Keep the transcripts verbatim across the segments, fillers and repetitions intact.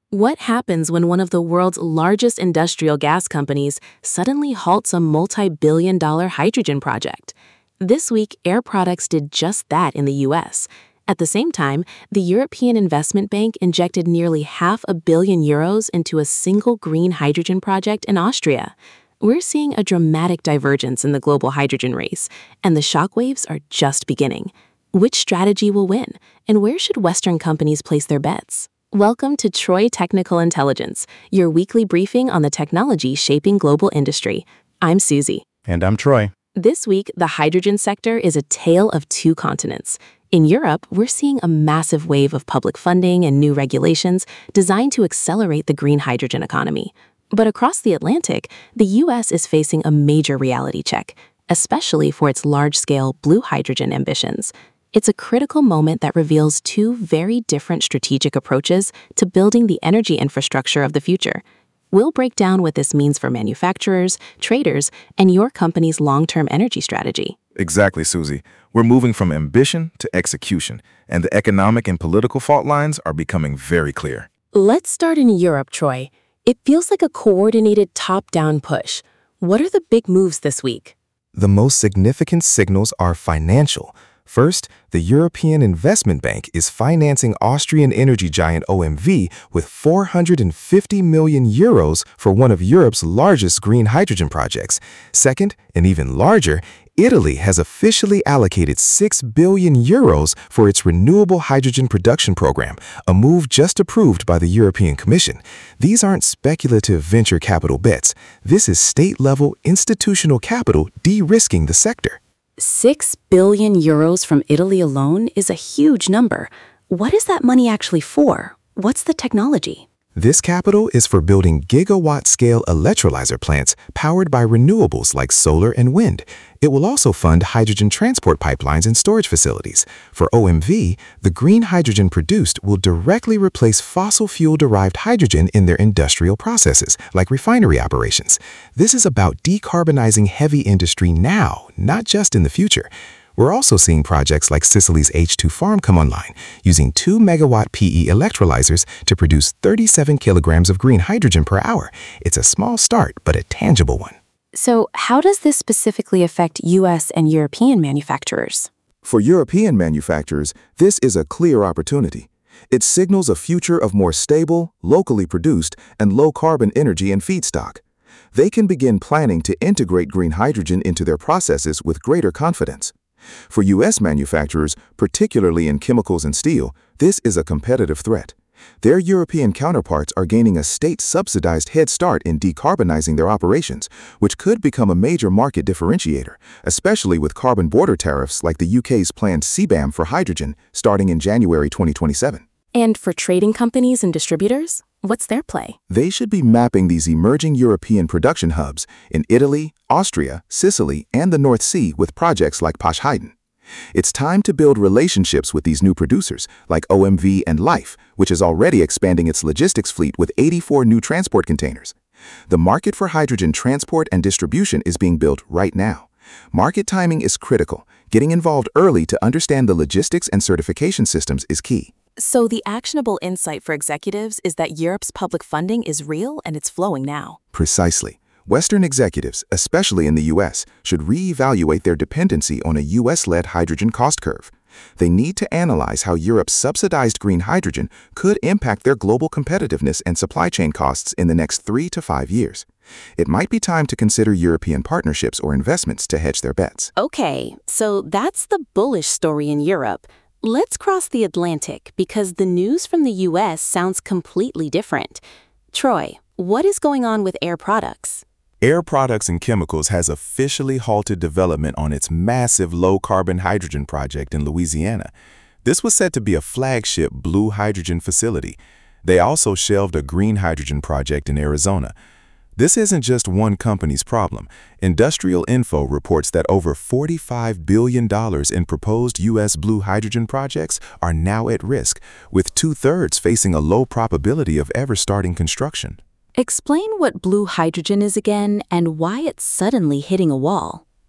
What happens when one of the world's largest industrial gas companies suddenly halts a multi-billion dollar hydrogen project? This week, Air Products did just that in the U S. At the same time, the European Investment Bank injected nearly half a billion euros into a single green hydrogen project in Austria. We're seeing a dramatic divergence in the global hydrogen race, and the shockwaves are just beginning. Which strategy will win, and where should Western companies place their bets? Welcome to Troy Technical Intelligence, your weekly briefing on the technology shaping global industry. I'm Susie. And I'm Troy. This week, the hydrogen sector is a tale of two continents. In Europe, we're seeing a massive wave of public funding and new regulations designed to accelerate the green hydrogen economy. But across the Atlantic, the U S is facing a major reality check, especially for its large-scale blue hydrogen ambitions. It's a critical moment that reveals two very different strategic approaches to building the energy infrastructure of the future. We'll break down what this means for manufacturers, traders, and your company's long-term energy strategy. Exactly, Susie. We're moving from ambition to execution, and the economic and political fault lines are becoming very clear. Let's start in Europe, Troy. It feels like a coordinated top-down push. What are the big moves this week? The most significant signals are financial. First, the European Investment Bank is financing Austrian energy giant O M V with four hundred fifty million euros for one of Europe's largest green hydrogen projects. Second, and even larger, Italy has officially allocated six billion euros for its renewable hydrogen production program, a move just approved by the European Commission. These aren't speculative venture capital bets. This is state-level institutional capital de-risking the sector. Six billion euros from Italy alone is a huge number. What is that money actually for? What's the technology? This capital is for building gigawatt-scale electrolyzer plants powered by renewables like solar and wind. It will also fund hydrogen transport pipelines and storage facilities. For O M V, the green hydrogen produced will directly replace fossil fuel-derived hydrogen in their industrial processes, like refinery operations. This is about decarbonizing heavy industry now, not just in the future. We're also seeing projects like Sicily's H two farm come online, using two megawatt P E electrolyzers to produce thirty-seven kilograms of green hydrogen per hour. It's a small start, but a tangible one. So how does this specifically affect U S and European manufacturers? For European manufacturers, this is a clear opportunity. It signals a future of more stable, locally produced, and low-carbon energy and feedstock. They can begin planning to integrate green hydrogen into their processes with greater confidence. For U S manufacturers, particularly in chemicals and steel, this is a competitive threat. Their European counterparts are gaining a state-subsidized head start in decarbonizing their operations, which could become a major market differentiator, especially with carbon border tariffs like the U K's planned C BAM for hydrogen starting in January twenty twenty-seven. And for trading companies and distributors, what's their play? They should be mapping these emerging European production hubs in Italy, Austria, Sicily, and the North Sea with projects like Poseidon. It's time to build relationships with these new producers, like O M V and Life, which is already expanding its logistics fleet with eighty-four new transport containers. The market for hydrogen transport and distribution is being built right now. Market timing is critical. Getting involved early to understand the logistics and certification systems is key. So the actionable insight for executives is that Europe's public funding is real and it's flowing now. Precisely. Western executives, especially in the U S, should reevaluate their dependency on a U S-led hydrogen cost curve. They need to analyze how Europe's subsidized green hydrogen could impact their global competitiveness and supply chain costs in the next three to five years. It might be time to consider European partnerships or investments to hedge their bets. Okay, so that's the bullish story in Europe. Let's cross the Atlantic because the news from the U S sounds completely different. Troy, what is going on with Air Products? Air Products and Chemicals has officially halted development on its massive low-carbon hydrogen project in Louisiana. This was set to be a flagship blue hydrogen facility. They also shelved a green hydrogen project in Arizona. This isn't just one company's problem. Industrial Info reports that over forty-five billion dollars in proposed U S blue hydrogen projects are now at risk, with two-thirds facing a low probability of ever starting construction. Explain what blue hydrogen is again and why it's suddenly hitting a wall.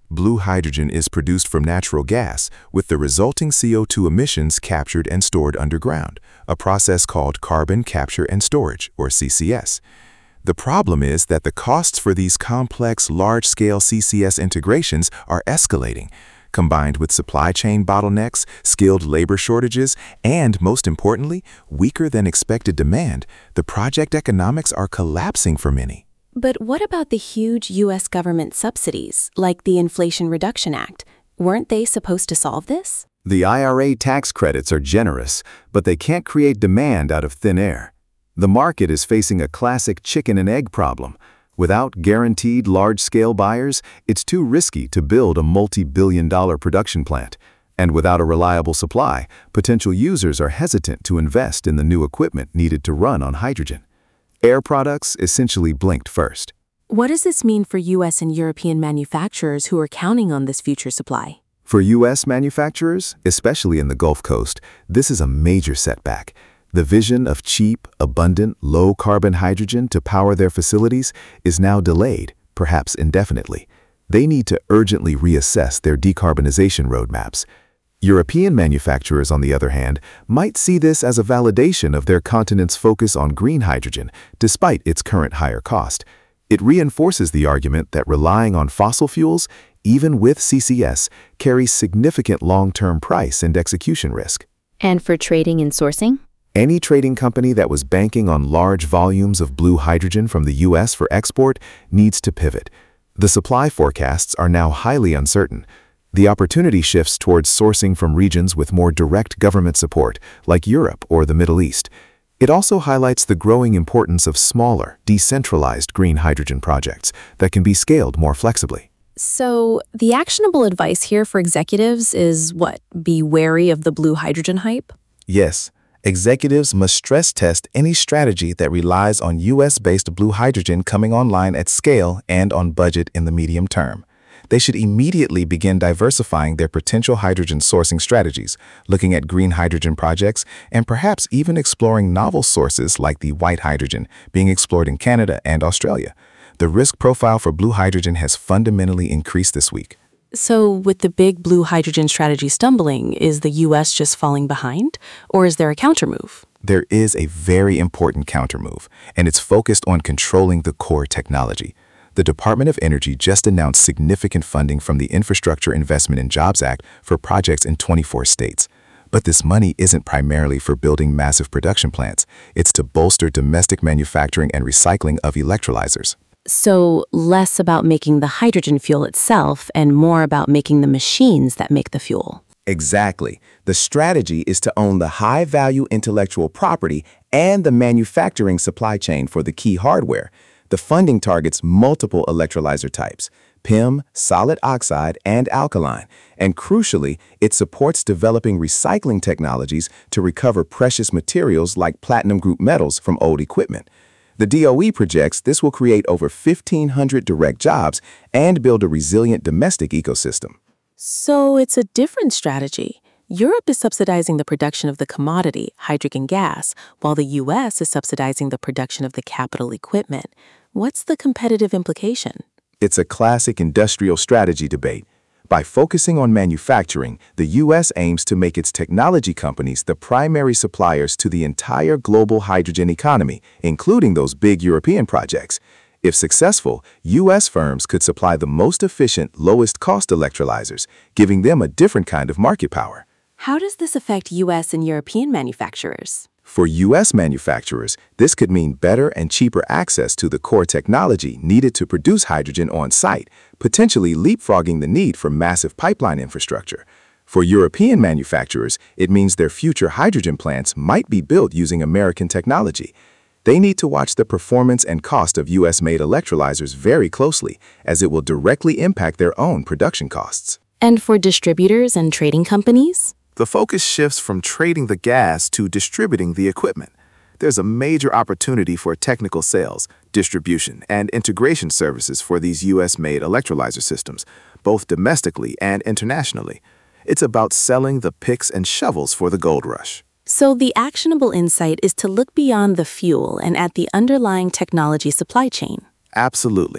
Blue hydrogen is produced from natural gas, with the resulting C O two emissions captured and stored underground, a process called carbon capture and storage, or C C S. The problem is that the costs for these complex, large-scale C C S integrations are escalating. Combined with supply chain bottlenecks, skilled labor shortages, and, most importantly, weaker than expected demand, the project economics are collapsing for many. But what about the huge U S government subsidies, like the Inflation Reduction Act? Weren't they supposed to solve this? The I R A tax credits are generous, but they can't create demand out of thin air. The market is facing a classic chicken and egg problem. Without guaranteed large-scale buyers, it's too risky to build a multi-billion dollar production plant. And without a reliable supply, potential users are hesitant to invest in the new equipment needed to run on hydrogen. Air Products essentially blinked first. What does this mean for U S and European manufacturers who are counting on this future supply? For U S manufacturers, especially in the Gulf Coast, this is a major setback. The vision of cheap, abundant, low-carbon hydrogen to power their facilities is now delayed, perhaps indefinitely. They need to urgently reassess their decarbonization roadmaps. European manufacturers, on the other hand, might see this as a validation of their continent's focus on green hydrogen, despite its current higher cost. It reinforces the argument that relying on fossil fuels, even with C C S, carries significant long-term price and execution risk. And for trading and sourcing? Any trading company that was banking on large volumes of blue hydrogen from the U S for export needs to pivot. The supply forecasts are now highly uncertain. The opportunity shifts towards sourcing from regions with more direct government support, like Europe or the Middle East. It also highlights the growing importance of smaller, decentralized green hydrogen projects that can be scaled more flexibly. So, the actionable advice here for executives is what? Be wary of the blue hydrogen hype? Yes. Executives must stress test any strategy that relies on U S-based blue hydrogen coming online at scale and on budget in the medium term. They should immediately begin diversifying their potential hydrogen sourcing strategies, looking at green hydrogen projects, and perhaps even exploring novel sources like the white hydrogen being explored in Canada and Australia. The risk profile for blue hydrogen has fundamentally increased this week. So, with the big blue hydrogen strategy stumbling, is the U S just falling behind? Or is there a countermove? There is a very important countermove, and it's focused on controlling the core technology. The Department of Energy just announced significant funding from the Infrastructure Investment and Jobs Act for projects in twenty-four states. But this money isn't primarily for building massive production plants. It's to bolster domestic manufacturing and recycling of electrolyzers. So, less about making the hydrogen fuel itself and more about making the machines that make the fuel. Exactly. The strategy is to own the high-value intellectual property and the manufacturing supply chain for the key hardware. The funding targets multiple electrolyzer types, P I M, solid oxide, and alkaline, and crucially, it supports developing recycling technologies to recover precious materials like platinum group metals from old equipment. The D O E projects this will create over fifteen hundred direct jobs and build a resilient domestic ecosystem. So, it's a different strategy. Europe is subsidizing the production of the commodity, hydrogen gas, while the U S is subsidizing the production of the capital equipment. What's the competitive implication? It's a classic industrial strategy debate. By focusing on manufacturing, the U S aims to make its technology companies the primary suppliers to the entire global hydrogen economy, including those big European projects. If successful, U S firms could supply the most efficient, lowest-cost electrolyzers, giving them a different kind of market power. How does this affect U S and European manufacturers? For U S manufacturers, this could mean better and cheaper access to the core technology needed to produce hydrogen on site, potentially leapfrogging the need for massive pipeline infrastructure. For European manufacturers, it means their future hydrogen plants might be built using American technology. They need to watch the performance and cost of U S-made electrolyzers very closely, as it will directly impact their own production costs. And for distributors and trading companies? The focus shifts from trading the gas to distributing the equipment. There's a major opportunity for technical sales, distribution, and integration services for these U S-made electrolyzer systems, both domestically and internationally. It's about selling the picks and shovels for the gold rush. So the actionable insight is to look beyond the fuel and at the underlying technology supply chain. Absolutely.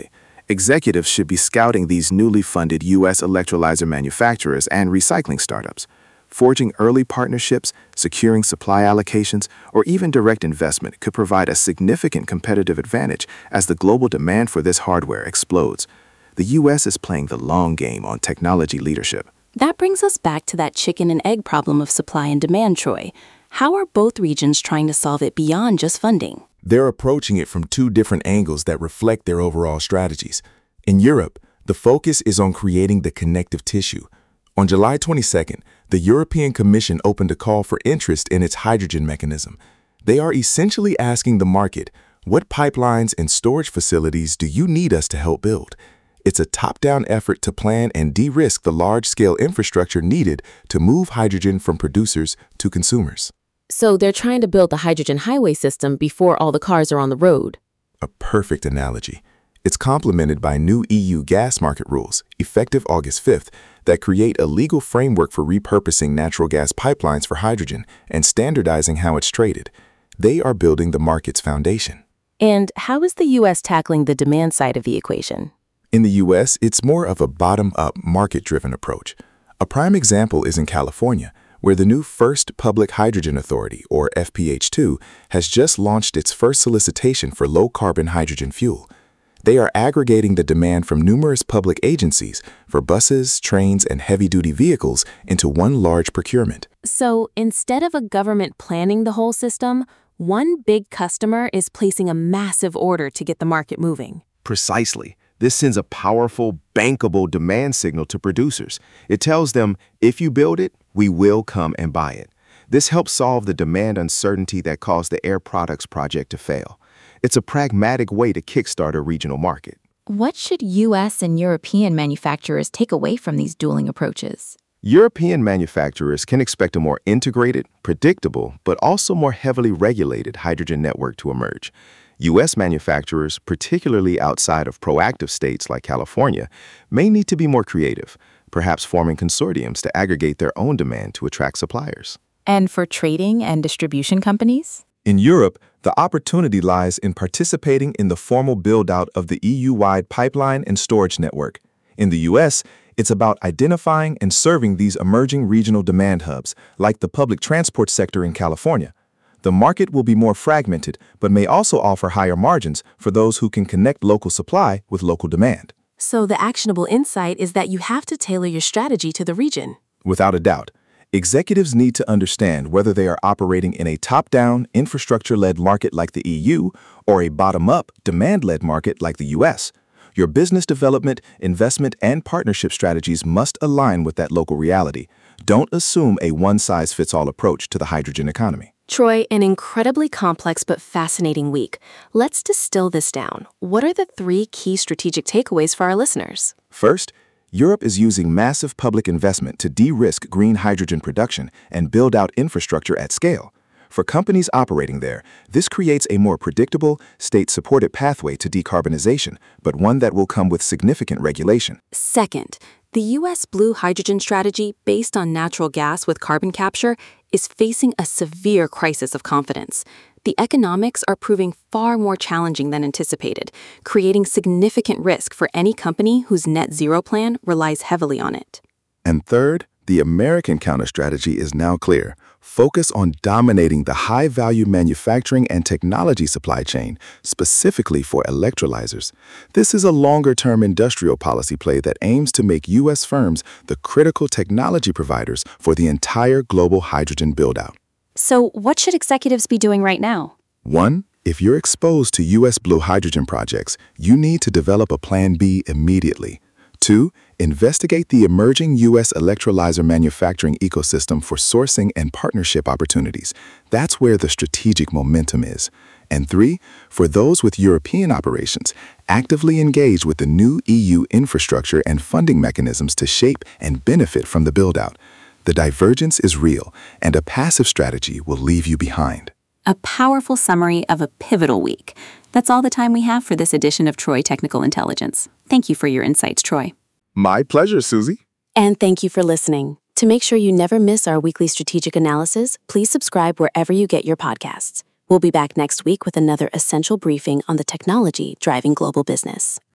Executives should be scouting these newly funded U S electrolyzer manufacturers and recycling startups. Forging early partnerships, securing supply allocations, or even direct investment could provide a significant competitive advantage as the global demand for this hardware explodes. The U S is playing the long game on technology leadership. That brings us back to that chicken and egg problem of supply and demand, Troy. How are both regions trying to solve it beyond just funding? They're approaching it from two different angles that reflect their overall strategies. In Europe, the focus is on creating the connective tissue. On July twenty-second, the European Commission opened a call for interest in its hydrogen mechanism. They are essentially asking the market, what pipelines and storage facilities do you need us to help build? It's a top-down effort to plan and de-risk the large-scale infrastructure needed to move hydrogen from producers to consumers. So they're trying to build the hydrogen highway system before all the cars are on the road. A perfect analogy. It's complemented by new E U gas market rules, effective August fifth, that create a legal framework for repurposing natural gas pipelines for hydrogen and standardizing how it's traded. They are building the market's foundation. And how is the U S tackling the demand side of the equation? In the U S, it's more of a bottom-up, market-driven approach. A prime example is in California, where the new First Public Hydrogen Authority, or F P H two, has just launched its first solicitation for low-carbon hydrogen fuel. They are aggregating the demand from numerous public agencies for buses, trains, and heavy-duty vehicles into one large procurement. So instead of a government planning the whole system, one big customer is placing a massive order to get the market moving. Precisely. This sends a powerful, bankable demand signal to producers. It tells them, if you build it, we will come and buy it. This helps solve the demand uncertainty that caused the Air Products project to fail. It's a pragmatic way to kickstart a regional market. What should U S and European manufacturers take away from these dueling approaches? European manufacturers can expect a more integrated, predictable, but also more heavily regulated hydrogen network to emerge. U S manufacturers, particularly outside of proactive states like California, may need to be more creative, perhaps forming consortiums to aggregate their own demand to attract suppliers. And for trading and distribution companies? In Europe, the opportunity lies in participating in the formal build-out of the E U-wide pipeline and storage network. In the U S, it's about identifying and serving these emerging regional demand hubs, like the public transport sector in California. The market will be more fragmented, but may also offer higher margins for those who can connect local supply with local demand. So the actionable insight is that you have to tailor your strategy to the region. Without a doubt, executives need to understand whether they are operating in a top-down, infrastructure-led market like the E U or a bottom-up, demand-led market like the U S. Your business development, investment, and partnership strategies must align with that local reality. Don't assume a one-size-fits-all approach to the hydrogen economy. Troy, an incredibly complex but fascinating week. Let's distill this down. What are the three key strategic takeaways for our listeners? First, Europe is using massive public investment to de-risk green hydrogen production and build out infrastructure at scale. For companies operating there, this creates a more predictable, state-supported pathway to decarbonization, but one that will come with significant regulation. Second, the U S blue hydrogen strategy, based on natural gas with carbon capture, is facing a severe crisis of confidence. The economics are proving far more challenging than anticipated, creating significant risk for any company whose net zero plan relies heavily on it. And third, the American counter-strategy is now clear. Focus on dominating the high-value manufacturing and technology supply chain, specifically for electrolyzers. This is a longer-term industrial policy play that aims to make U S firms the critical technology providers for the entire global hydrogen build-out. So what should executives be doing right now? One, if you're exposed to U S blue hydrogen projects, you need to develop a plan B immediately. Two, investigate the emerging U S electrolyzer manufacturing ecosystem for sourcing and partnership opportunities. That's where the strategic momentum is. And three, for those with European operations, actively engage with the new E U infrastructure and funding mechanisms to shape and benefit from the build-out. The divergence is real, and a passive strategy will leave you behind. A powerful summary of a pivotal week. That's all the time we have for this edition of Troy Technical Intelligence. Thank you for your insights, Troy. My pleasure, Susie. And thank you for listening. To make sure you never miss our weekly strategic analysis, please subscribe wherever you get your podcasts. We'll be back next week with another essential briefing on the technology driving global business.